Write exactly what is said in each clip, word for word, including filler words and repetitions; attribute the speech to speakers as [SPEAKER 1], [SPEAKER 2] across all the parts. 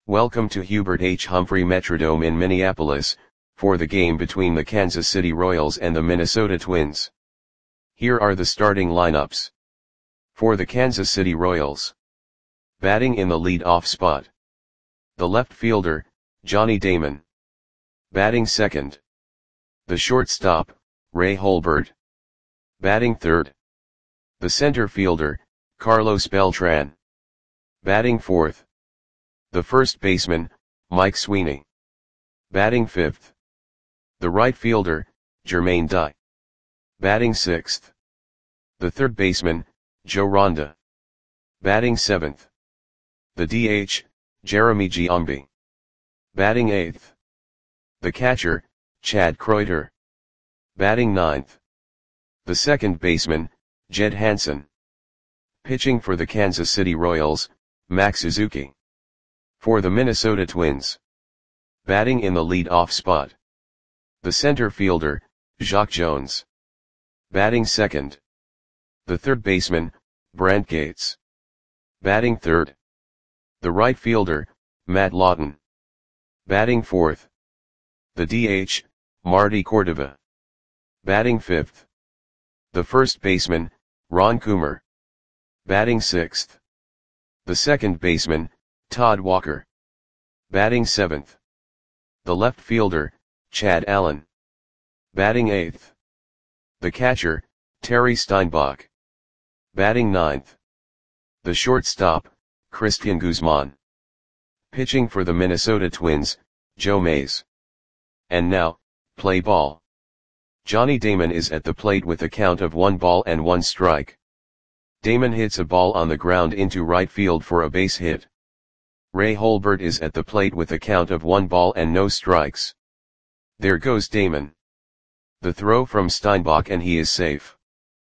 [SPEAKER 1] Welcome to Hubert H. Humphrey Metrodome in Minneapolis, for the game between the Kansas City Royals and the Minnesota Twins. Here are the starting lineups. For the Kansas City Royals. Batting in the lead-off spot. The left fielder, Johnny Damon. Batting second. The shortstop, Ray Holbert. Batting third. The center fielder, Carlos Beltran. Batting fourth. The first baseman, Mike Sweeney. Batting fifth. The right fielder, Jermaine Dye. Batting sixth. The third baseman, Joe Ronda. Batting seventh. The D H, Jeremy Giambi. Batting eighth. The catcher, Chad Kreuter. Batting ninth. The second baseman, Jed Hansen. Pitching for the Kansas City Royals, Max Suzuki. For the Minnesota Twins. Batting in the lead-off spot. The center fielder, Jacque Jones. Batting second. The third baseman, Brant Gates. Batting third. The right fielder, Matt Lawton. Batting fourth. The D H, Marty Cordova. Batting fifth. The first baseman, Ron Coomer. Batting sixth. The second baseman, Todd Walker. Batting seventh. The left fielder, Chad Allen. Batting eighth. The catcher, Terry Steinbach. Batting ninth. The shortstop, Christian Guzman. Pitching for the Minnesota Twins, Joe Mays. And now, play ball. Johnny Damon is at the plate with a count of one ball and one strike. Damon hits a ball on the ground into right field for a base hit. Ray Holbert is at the plate with a count of one ball and no strikes. There goes Damon. The throw from Steinbach and he is safe.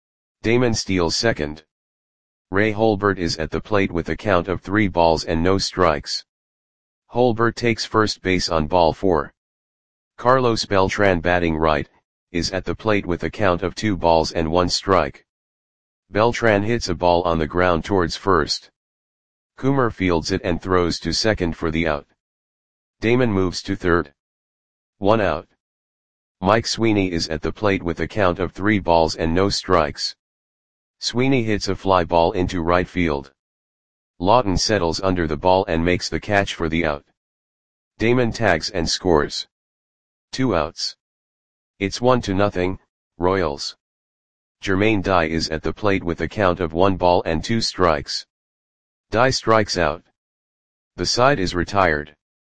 [SPEAKER 1] Damon steals second. Ray Holbert is at the plate with a count of three balls and no strikes. Holbert takes first base on ball four. Carlos Beltran, batting right, is at the plate with a count of two balls and one strike. Beltran hits a ball on the ground towards first. Coomer fields it and throws to second for the out. Damon moves to third. One out. Mike Sweeney is at the plate with a count of three balls and no strikes. Sweeney hits a fly ball into right field. Lawton settles under the ball and makes the catch for the out. Damon tags and scores. Two outs. It's one to nothing, Royals. Jermaine Dye is at the plate with a count of one ball and two strikes. Dye strikes out. The side is retired.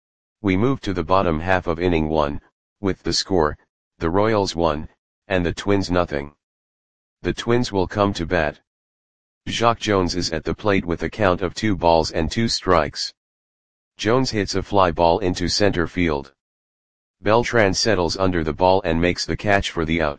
[SPEAKER 1] We move to the bottom half of inning one, with the score, the Royals one, and the Twins nothing. The Twins will come to bat. Jacque Jones is at the plate with a count of two balls and two strikes. Jones hits a fly ball into center field. Beltran settles under the ball and makes the catch for the out.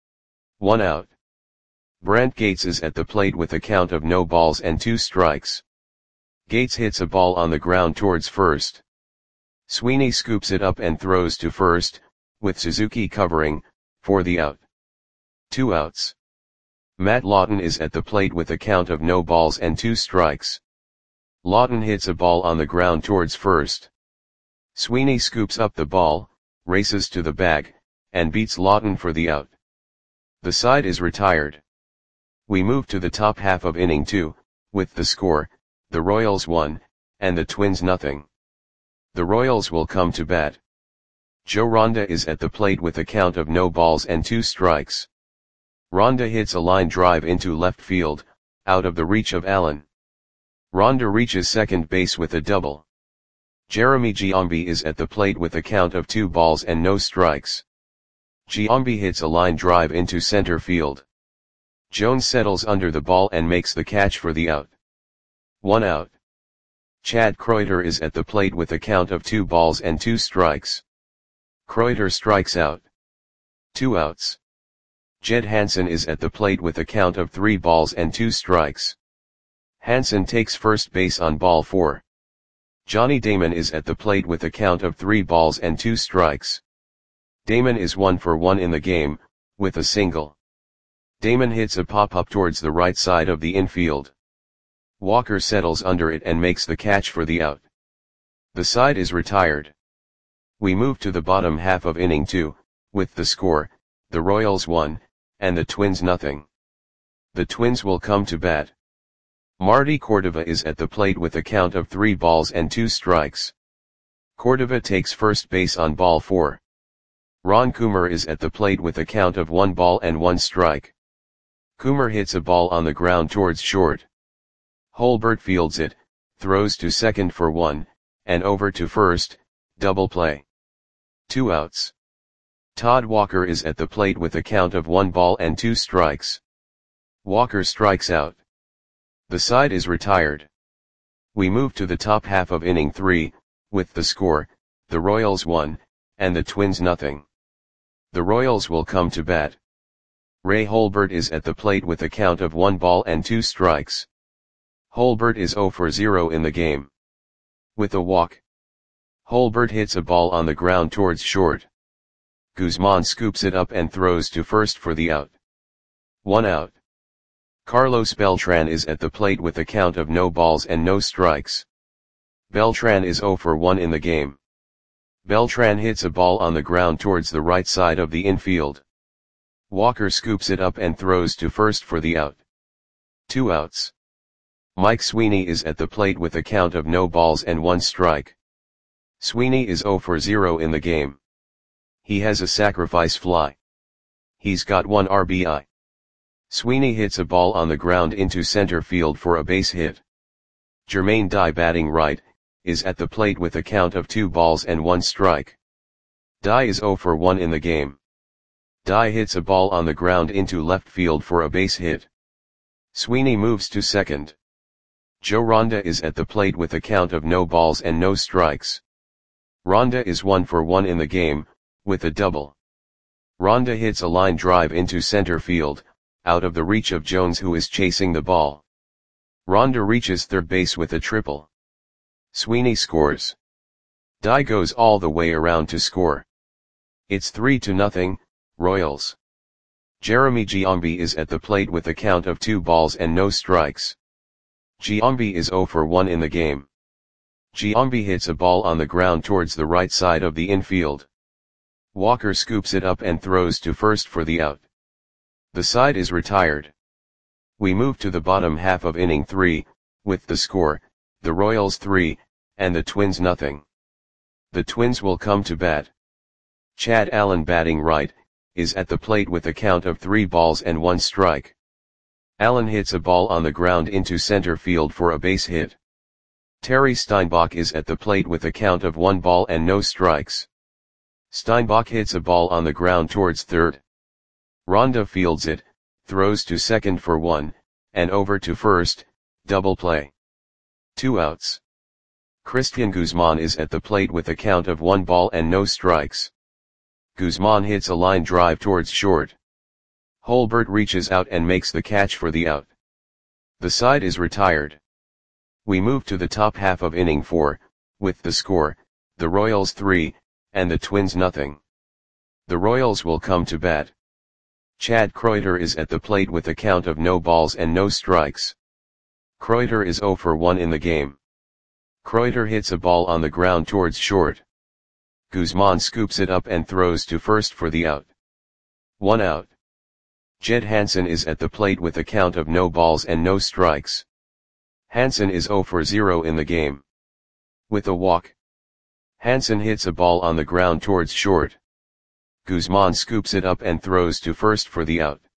[SPEAKER 1] One out. Brant Gates is at the plate with a count of no balls and two strikes. Gates hits a ball on the ground towards first. Sweeney scoops it up and throws to first, with Suzuki covering, for the out. Two outs. Matt Lawton is at the plate with a count of no balls and two strikes. Lawton hits a ball on the ground towards first. Sweeney scoops up the ball, races to the bag, and beats Lawton for the out. The side is retired. We move to the top half of inning two, with the score, the Royals one, and the Twins nothing. The Royals will come to bat. Joe Ronda is at the plate with a count of no balls and two strikes. Ronda hits a line drive into left field, out of the reach of Allen. Ronda reaches second base with a double. Jeremy Giambi is at the plate with a count of two balls and no strikes. Giambi hits a line drive into center field. Jones settles under the ball and makes the catch for the out. One out. Chad Kreuter is at the plate with a count of two balls and two strikes. Kreuter strikes out. Two outs. Jed Hansen is at the plate with a count of three balls and two strikes. Hansen takes first base on ball four. Johnny Damon is at the plate with a count of three balls and two strikes. Damon is one for one in the game, with a single. Damon hits a pop-up towards the right side of the infield. Walker settles under it and makes the catch for the out. The side is retired. We move to the bottom half of inning two, with the score, the Royals one, and the Twins nothing. The Twins will come to bat. Marty Cordova is at the plate with a count of three balls and two strikes. Cordova takes first base on ball four. Ron Coomer is at the plate with a count of one ball and one strike. Coomer hits a ball on the ground towards short. Holbert fields it, throws to second for one, and over to first, double play. Two outs. Todd Walker is at the plate with a count of one ball and two strikes. Walker strikes out. The side is retired. We move to the top half of inning three, with the score, the Royals one, and the Twins nothing. The Royals will come to bat. Ray Holbert is at the plate with a count of one ball and two strikes. Holbert is zero for zero in the game. With a walk. Holbert hits a ball on the ground towards short. Guzman scoops it up and throws to first for the out. One out. Carlos Beltran is at the plate with a count of no balls and no strikes. Beltran is zero for one in the game. Beltran hits a ball on the ground towards the right side of the infield. Walker scoops it up and throws to first for the out. Two outs. Mike Sweeney is at the plate with a count of no balls and one strike. Sweeney is zero for zero in the game. He has a sacrifice fly. He's got one R B I. Sweeney hits a ball on the ground into center field for a base hit. Jermaine Dye, batting right, is at the plate with a count of two balls and one strike. Dye is zero for one in the game. Dye hits a ball on the ground into left field for a base hit. Sweeney moves to second. Joe Ronda is at the plate with a count of no balls and no strikes. Ronda is one for one in the game, with a double. Ronda hits a line drive into center field, out of the reach of Jones, who is chasing the ball. Ronda reaches third base with a triple. Sweeney scores. Dye goes all the way around to score. It's three to nothing, Royals. Jeremy Giambi is at the plate with a count of two balls and no strikes. Giambi is zero for one in the game. Giambi hits a ball on the ground towards the right side of the infield. Walker scoops it up and throws to first for the out. The side is retired. We move to the bottom half of inning three, with the score, the Royals three, and the Twins nothing. The Twins will come to bat. Chad Allen, batting right, is at the plate with a count of three balls and one strike. Allen hits a ball on the ground into center field for a base hit. Terry Steinbach is at the plate with a count of one ball and no strikes. Steinbach hits a ball on the ground towards third. Ronda fields it, throws to second for one, and over to first, double play. Two outs. Christian Guzman is at the plate with a count of one ball and no strikes. Guzman hits a line drive towards short. Holbert reaches out and makes the catch for the out. The side is retired. We move to the top half of inning four, with the score, the Royals three, and the Twins nothing. The Royals will come to bat. Chad Kreuter is at the plate with a count of no balls and no strikes. Kreuter is zero for one in the game. Kreuter hits a ball on the ground towards short. Guzman scoops it up and throws to first for the out. One out. Jed Hansen is at the plate with a count of no balls and no strikes. Hansen is zero for zero in the game. With a walk. Hansen hits a ball on the ground towards short. Guzman scoops it up and throws to first for the out.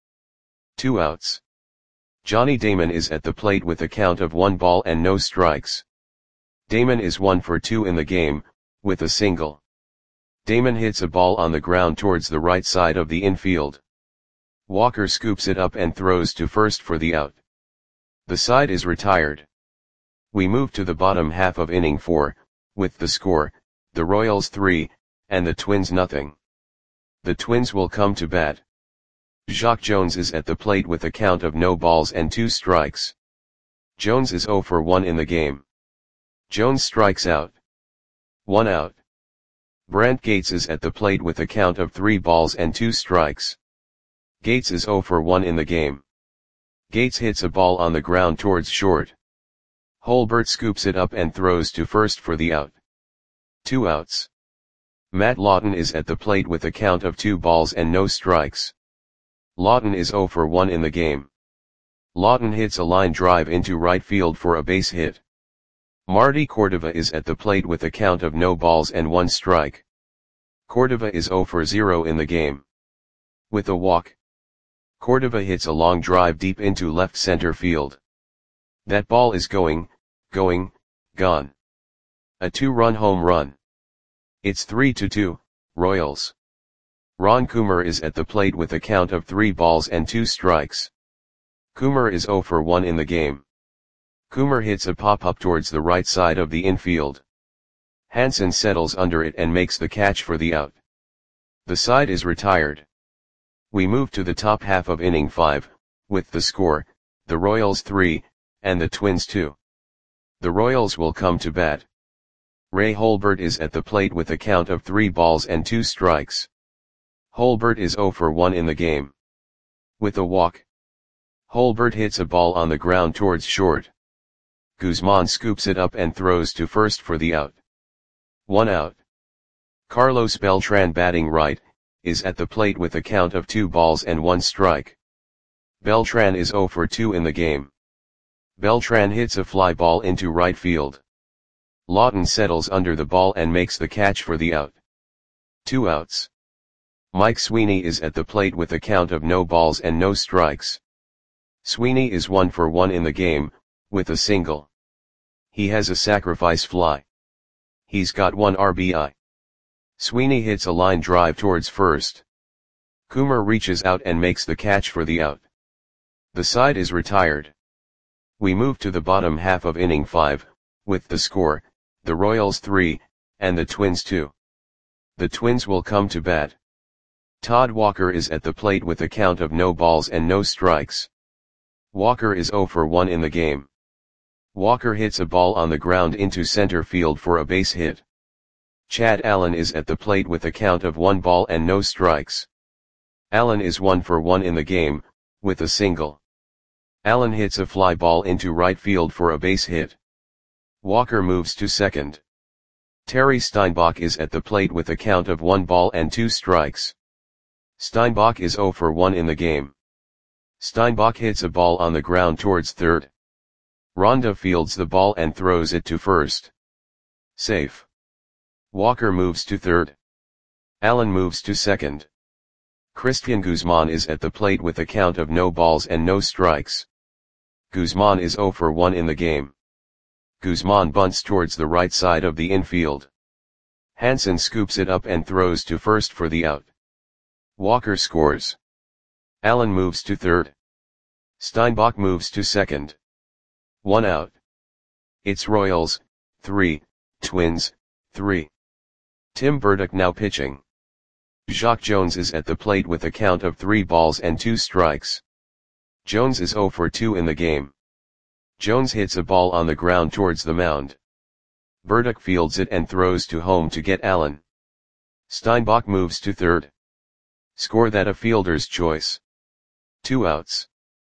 [SPEAKER 1] Two outs. Johnny Damon is at the plate with a count of one ball and no strikes. Damon is one for two in the game, with a single. Damon hits a ball on the ground towards the right side of the infield. Walker scoops it up and throws to first for the out. The side is retired. We move to the bottom half of inning four, with the score, the Royals three, and the Twins nothing. The Twins will come to bat. Jacque Jones is at the plate with a count of no balls and two strikes. Jones is zero for one in the game. Jones strikes out. One out. Brent Gates is at the plate with a count of three balls and two strikes. Gates is zero for one in the game. Gates hits a ball on the ground towards short. Holbert scoops it up and throws to first for the out. Two outs. Matt Lawton is at the plate with a count of two balls and no strikes. Lawton is oh for one in the game. Lawton hits a line drive into right field for a base hit. Marty Cordova is at the plate with a count of no balls and one strike. Cordova is oh for zero in the game. With a walk, Cordova hits a long drive deep into left center field. That ball is going, going, gone. A two-run home run. It's three to two, Royals. Ron Coomer is at the plate with a count of three balls and two strikes. Coomer is oh for one in the game. Coomer hits a pop-up towards the right side of the infield. Hansen settles under it and makes the catch for the out. The side is retired. We move to the top half of inning five, with the score, the Royals three, and the Twins two. The Royals will come to bat. Ray Holbert is at the plate with a count of three balls and two strikes. Holbert is oh for one in the game. With a walk, Holbert hits a ball on the ground towards short. Guzman scoops it up and throws to first for the out. One out. Carlos Beltran, batting right, is at the plate with a count of two balls and one strike. Beltran is oh for two in the game. Beltran hits a fly ball into right field. Lawton settles under the ball and makes the catch for the out. Two outs. Mike Sweeney is at the plate with a count of no balls and no strikes. Sweeney is one for one in the game, with a single. He has a sacrifice fly. He's got one R B I. Sweeney hits a line drive towards first. Coomer reaches out and makes the catch for the out. The side is retired. We move to the bottom half of inning five, with the score, the Royals three, and the Twins two. The Twins will come to bat. Todd Walker is at the plate with a count of no balls and no strikes. Walker is oh for one in the game. Walker hits a ball on the ground into center field for a base hit. Chad Allen is at the plate with a count of one ball and no strikes. Allen is one for one in the game, with a single. Allen hits a fly ball into right field for a base hit. Walker moves to second. Terry Steinbach is at the plate with a count of one ball and two strikes. Steinbach is oh for one in the game. Steinbach hits a ball on the ground towards third. Ronda fields the ball and throws it to first. Safe. Walker moves to third. Allen moves to second. Christian Guzman is at the plate with a count of no balls and no strikes. Guzman is oh for one in the game. Guzman bunts towards the right side of the infield. Hansen scoops it up and throws to first for the out. Walker scores. Allen moves to third. Steinbach moves to second. One out. It's Royals, three, Twins, three. Tim Burdick now pitching. Jacque Jones is at the plate with a count of three balls and two strikes. Jones is oh for two in the game. Jones hits a ball on the ground towards the mound. Burdick fields it and throws to home to get Allen. Steinbach moves to third. Score that a fielder's choice. Two outs.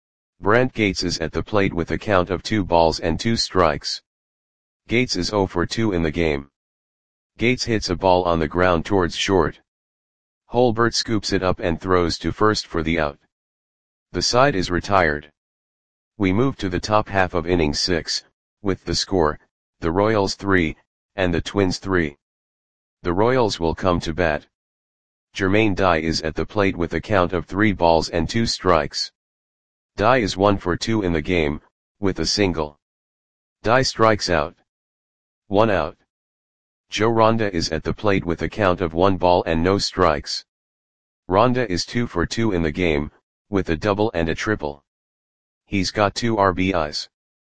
[SPEAKER 1] Brent Gates is at the plate with a count of two balls and two strikes. Gates is oh for two in the game. Gates hits a ball on the ground towards short. Holbert scoops it up and throws to first for the out. The side is retired. We move to the top half of inning six, with the score, the Royals three, and the Twins three. The Royals will come to bat. Jermaine Dye is at the plate with a count of three balls and two strikes. Dye is one for two in the game, with a single. Dye strikes out. One out. Joe Ronda is at the plate with a count of one ball and no strikes. Ronda is two for two in the game, with a double and a triple. He's got two R B Is.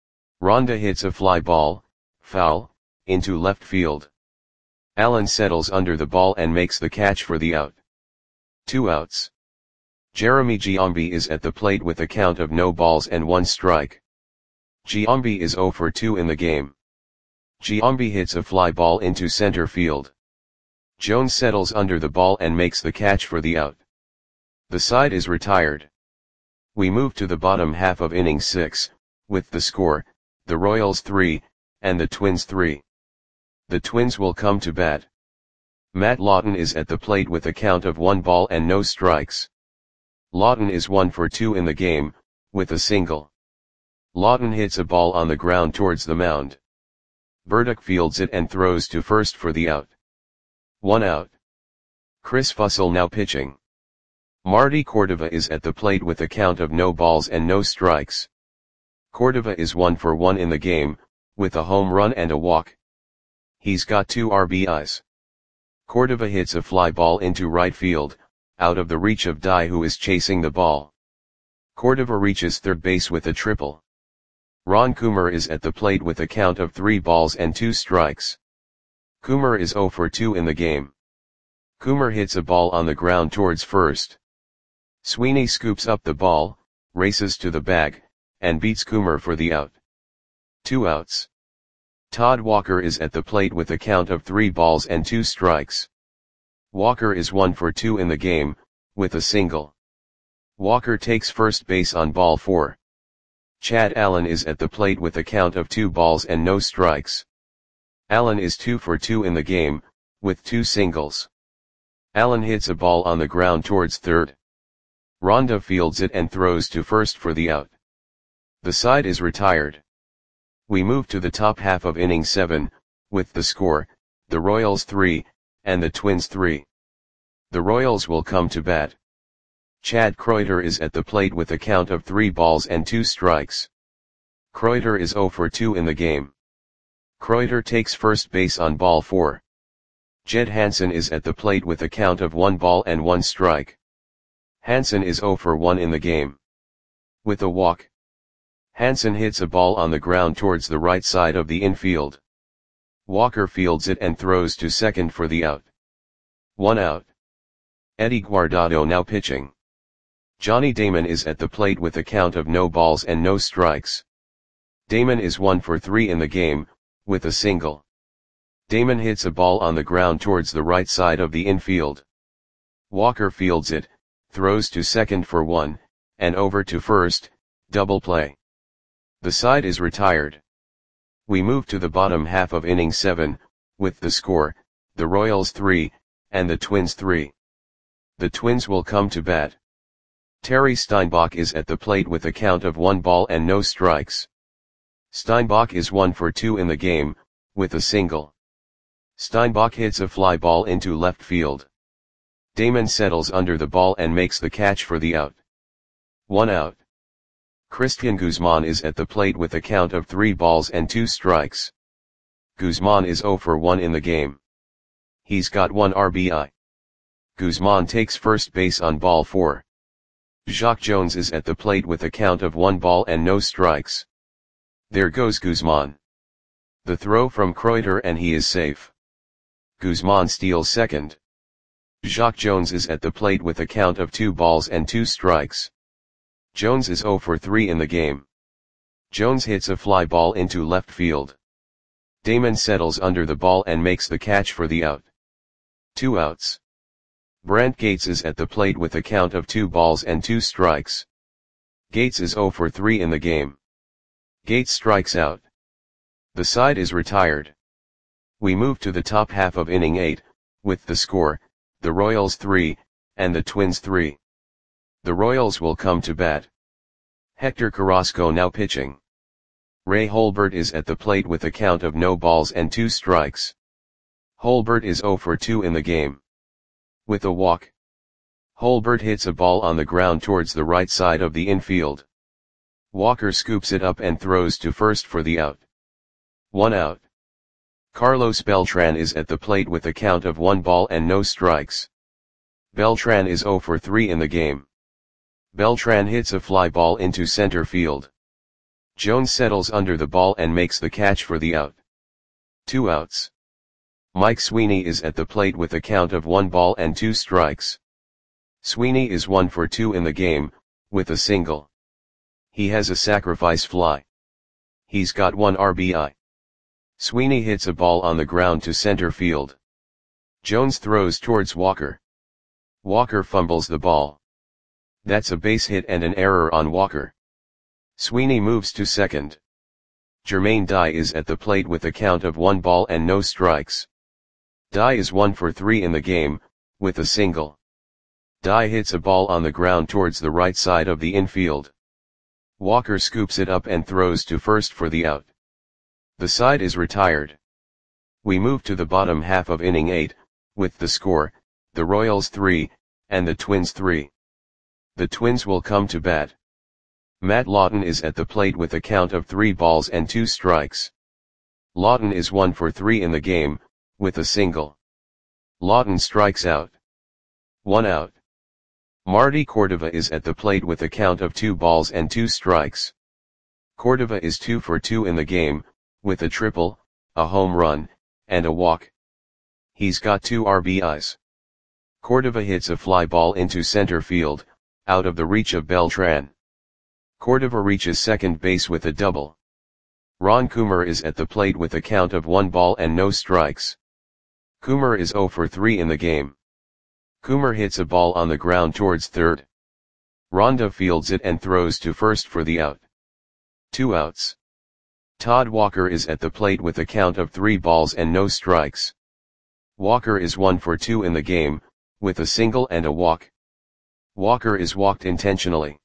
[SPEAKER 1] Ronda hits a fly ball, foul, into left field. Allen settles under the ball and makes the catch for the out. Two outs. Jeremy Giambi is at the plate with a count of no balls and one strike. Giambi is oh for two in the game. Giambi hits a fly ball into center field. Jones settles under the ball and makes the catch for the out. The side is retired. We move to the bottom half of inning six, with the score, the Royals three, and the Twins three. The Twins will come to bat. Matt Lawton is at the plate with a count of one ball and no strikes. Lawton is one for two in the game, with a single. Lawton hits a ball on the ground towards the mound. Burdick fields it and throws to first for the out. One out. Chris Fussell now pitching. Marty Cordova is at the plate with a count of no balls and no strikes. Cordova is one for one in the game, with a home run and a walk. He's got two R B Is. Cordova hits a fly ball into right field, out of the reach of Dye, who is chasing the ball. Cordova reaches third base with a triple. Ron Coomer is at the plate with a count of three balls and two strikes. Coomer is zero for two in the game. Coomer hits a ball on the ground towards first. Sweeney scoops up the ball, races to the bag, and beats Coomer for the out. Two outs. Todd Walker is at the plate with a count of three balls and two strikes. Walker is one for two in the game, with a single. Walker takes first base on ball four. Chad Allen is at the plate with a count of two balls and no strikes. Allen is two for two in the game, with two singles. Allen hits a ball on the ground towards third. Ronda fields it and throws to first for the out. The side is retired. We move to the top half of inning seven, with the score, the Royals three, and the Twins three. The Royals will come to bat. Chad Kreuter is at the plate with a count of three balls and two strikes. Kreuter is zero for two in the game. Kreuter takes first base on ball four. Jed Hansen is at the plate with a count of one ball and one strike. Hansen is zero for one in the game. With a walk. Hansen hits a ball on the ground towards the right side of the infield. Walker fields it and throws to second for the out. One out. Eddie Guardado now pitching. Johnny Damon is at the plate with a count of no balls and no strikes. Damon is one for three in the game, with a single. Damon hits a ball on the ground towards the right side of the infield. Walker fields it, throws to second for one, and over to first, double play. The side is retired. We move to the bottom half of inning seven, with the score, the Royals three, and the Twins three. The Twins will come to bat. Terry Steinbach is at the plate with a count of one ball and no strikes. Steinbach is one for two in the game, with a single. Steinbach hits a fly ball into left field. Damon settles under the ball and makes the catch for the out. One out. Christian Guzman is at the plate with a count of three balls and two strikes. Guzman is zero for one in the game. He's got one R B I. Guzman takes first base on ball four. Jacque Jones is at the plate with a count of one ball and no strikes. There goes Guzman. The throw from Kreuter and he is safe. Guzman steals second. Jacque Jones is at the plate with a count of two balls and two strikes. Jones is zero for three in the game. Jones hits a fly ball into left field. Damon settles under the ball and makes the catch for the out. Two outs. Brent Gates is at the plate with a count of two balls and two strikes. Gates is zero for three in the game. Gates strikes out. The side is retired. We move to the top half of inning eight, with the score, the Royals three, and the Twins three. The Royals will come to bat. Hector Carrasco now pitching. Ray Holbert is at the plate with a count of no balls and two strikes. Holbert is zero for two in the game. With a walk. Holbert hits a ball on the ground towards the right side of the infield. Walker scoops it up and throws to first for the out. One out. Carlos Beltran is at the plate with a count of one ball and no strikes. Beltran is zero for three in the game. Beltran hits a fly ball into center field. Jones settles under the ball and makes the catch for the out. Two outs. Mike Sweeney is at the plate with a count of one ball and two strikes. Sweeney is one for two in the game, with a single. He has a sacrifice fly. He's got one R B I. Sweeney hits a ball on the ground to center field. Jones throws towards Walker. Walker fumbles the ball. That's a base hit and an error on Walker. Sweeney moves to second. Jermaine Dye is at the plate with a count of one ball and no strikes. Dye is one for three in the game, with a single. Dye hits a ball on the ground towards the right side of the infield. Walker scoops it up and throws to first for the out. The side is retired. We move to the bottom half of inning eight, with the score, the Royals three, and the Twins three. The Twins will come to bat. Matt Lawton is at the plate with a count of three balls and two strikes. Lawton is one for three in the game, with a single. Lawton strikes out. One out. Marty Cordova is at the plate with a count of two balls and two strikes. Cordova is two for two in the game, with a triple, a home run, and a walk. He's got two R B Is. Cordova hits a fly ball into center field, out of the reach of Beltran. Cordova reaches second base with a double. Ron Coomer is at the plate with a count of one ball and no strikes. Coomer is zero for three in the game. Coomer hits a ball on the ground towards third. Ronda fields it and throws to first for the out. Two outs. Todd Walker is at the plate with a count of three balls and no strikes. Walker is one for two in the game, with a single and a walk. Walker is walked intentionally.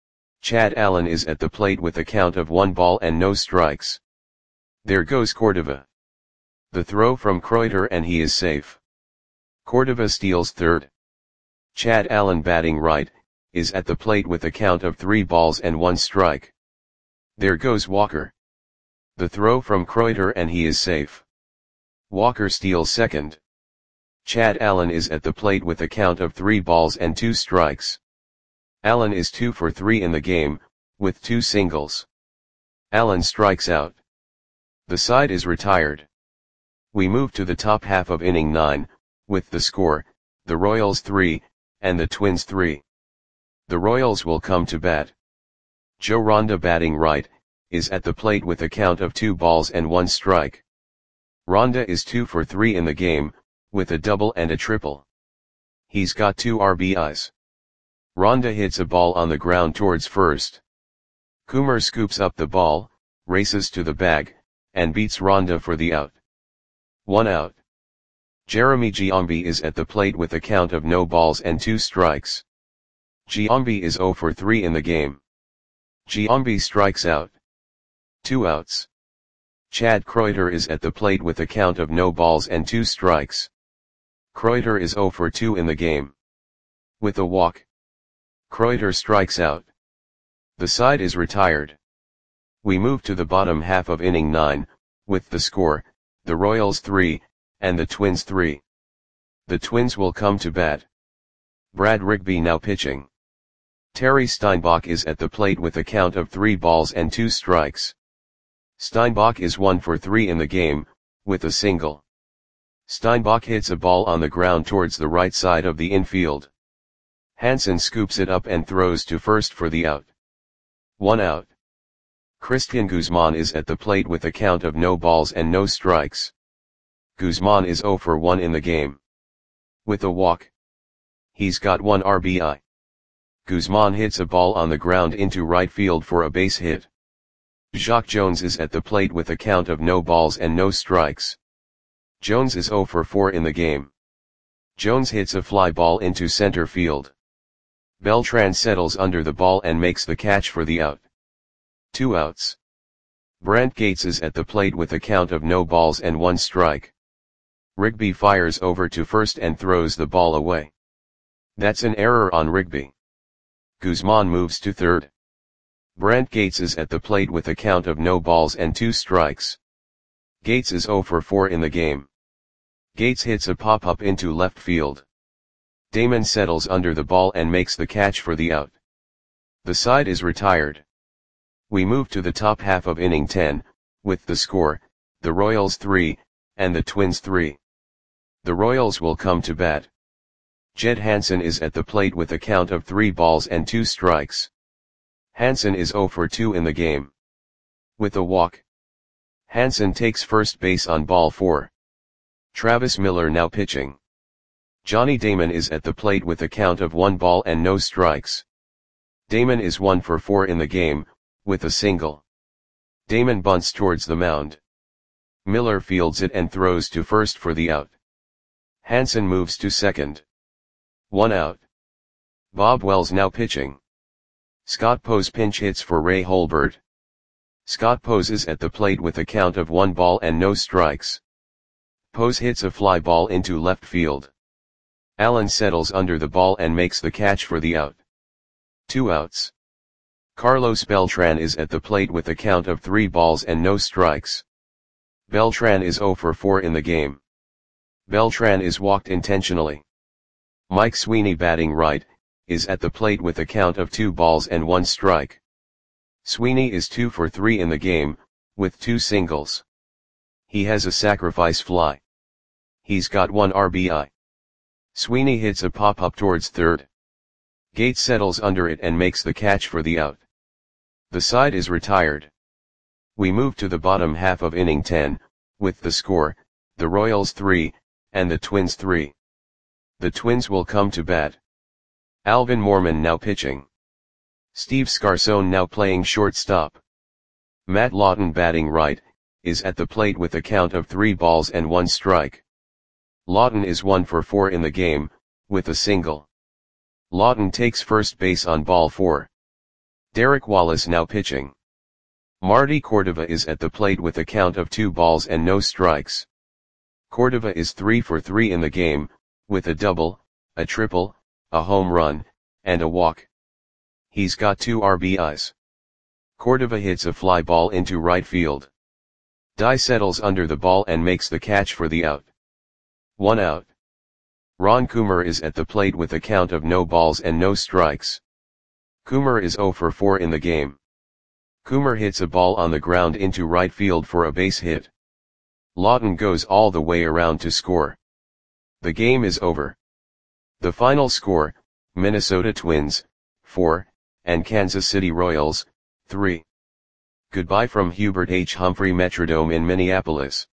[SPEAKER 1] Chad Allen is at the plate with a count of one ball and no strikes. There goes Cordova. The throw from Kreuter and he is safe. Cordova steals third. Chad Allen, batting right, is at the plate with a count of three balls and one strike. There goes Walker. The throw from Kreuter and he is safe. Walker steals second. Chad Allen is at the plate with a count of three balls and two strikes. Allen is two for three in the game, with two singles. Allen strikes out. The side is retired. We move to the top half of inning nine, with the score, the Royals three, and the Twins three. The Royals will come to bat. Joe Ronda, batting right, is at the plate with a count of two balls and one strike. Ronda is two for three in the game, with a double and a triple. He's got two R B Is. Ronda hits a ball on the ground towards first. Coomer scoops up the ball, races to the bag, and beats Ronda for the out. One out. Jeremy Giambi is at the plate with a count of no balls and two strikes. Giambi is zero for three in the game. Giambi strikes out. Two outs. Chad Kreuter is at the plate with a count of no balls and two strikes. Kreuter is zero for two in the game. With a walk. Kreuter strikes out. The side is retired. We move to the bottom half of inning nine, with the score, the Royals three, and the Twins three. The Twins will come to bat. Brad Rigby now pitching. Terry Steinbach is at the plate with a count of three balls and two strikes. Steinbach is one for three in the game, with a single. Steinbach hits a ball on the ground towards the right side of the infield. Hansen scoops it up and throws to first for the out. One out. Christian Guzman is at the plate with a count of no balls and no strikes. Guzman is zero for one in the game. With a walk. He's got one R B I. Guzman hits a ball on the ground into right field for a base hit. Jacque Jones is at the plate with a count of no balls and no strikes. Jones is zero for four in the game. Jones hits a fly ball into center field. Beltran settles under the ball and makes the catch for the out. Two outs. Brent Gates is at the plate with a count of no balls and one strike. Rigby fires over to first and throws the ball away. That's an error on Rigby. Guzman moves to third. Brent Gates is at the plate with a count of no balls and two strikes. Gates is zero for four in the game. Gates hits a pop-up into left field. Damon settles under the ball and makes the catch for the out. The side is retired. We move to the top half of inning ten, with the score, the Royals three, and the Twins three. The Royals will come to bat. Jed Hansen is at the plate with a count of three balls and two strikes. Hansen is zero for two in the game. With a walk. Hansen takes first base on ball four. Travis Miller now pitching. Johnny Damon is at the plate with a count of one ball and no strikes. Damon is one for four in the game, with a single. Damon bunts towards the mound. Miller fields it and throws to first for the out. Hanson moves to second. One out. Bob Wells now pitching. Scott Pose pinch hits for Ray Holbert. Scott Pose is at the plate with a count of one ball and no strikes. Pose hits a fly ball into left field. Allen settles under the ball and makes the catch for the out. Two outs. Carlos Beltran is at the plate with a count of three balls and no strikes. Beltran is zero for four in the game. Beltran is walked intentionally. Mike Sweeney batting right, is at the plate with a count of two balls and one strike. Sweeney is two for three in the game, with two singles. He has a sacrifice fly. He's got one R B I. Sweeney hits a pop-up towards third. Gates settles under it and makes the catch for the out. The side is retired. We move to the bottom half of inning ten, with the score, the Royals three, and the Twins three. The Twins will come to bat. Alvin Moorman now pitching. Steve Scarcone now playing shortstop. Matt Lawton batting right, is at the plate with a count of three balls and one strike. Lawton is one for four in the game, with a single. Lawton takes first base on ball four. Derek Wallace now pitching. Marty Cordova is at the plate with a count of two balls and no strikes. Cordova is three for three in the game, with a double, a triple, a home run, and a walk. He's got two R B Is. Cordova hits a fly ball into right field. Dye settles under the ball and makes the catch for the out. One out. Ron Coomer is at the plate with a count of no balls and no strikes. Coomer is zero for four in the game. Coomer hits a ball on the ground into right field for a base hit. Lawton goes all the way around to score. The game is over. The final score, Minnesota Twins, four, and Kansas City Royals, three. Goodbye from Hubert H. Humphrey Metrodome in Minneapolis.